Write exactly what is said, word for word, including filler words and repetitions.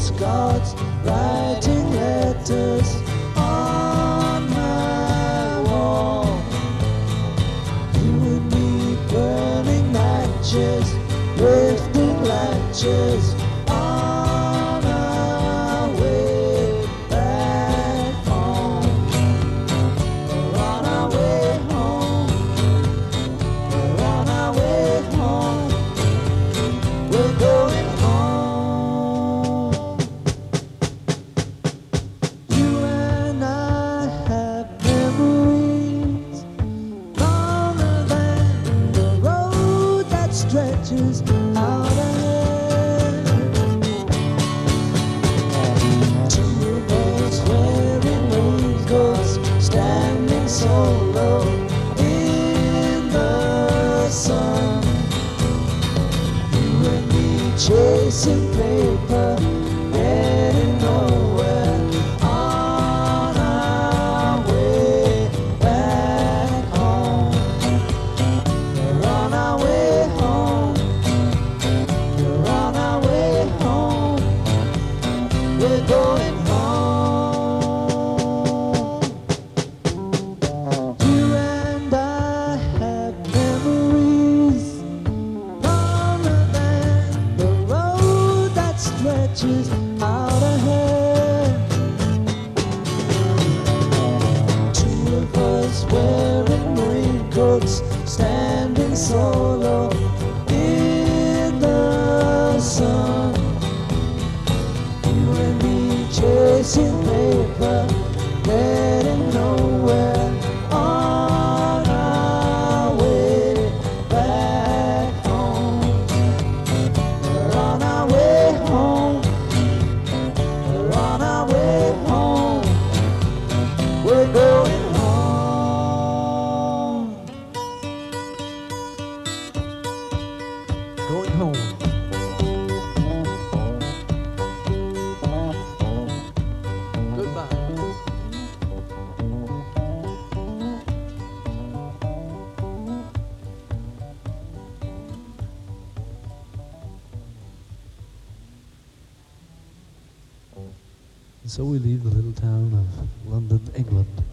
postcards, writing letters on my wall. You and me burning matches, lifting latches on our way back home. We're on our way home. We're on our way home. We're going home. You and I have memories longer than the road that stretches out ahead. Two of us wearing raincoats, standing solo in the sun. You and me chasing paper, getting nowhere on our way back home. We're on our way home. We're on our way home. We're going home. You and I have memories longer than the road that stretches out ahead. Two of us wearing raincoats, standing solo in the sun. You and me chasing paper, getting nowhere on our way back home. We're on our way home. We're on our way home. We're going home. Going home. Goodbye. And so we leave the little town of London, England,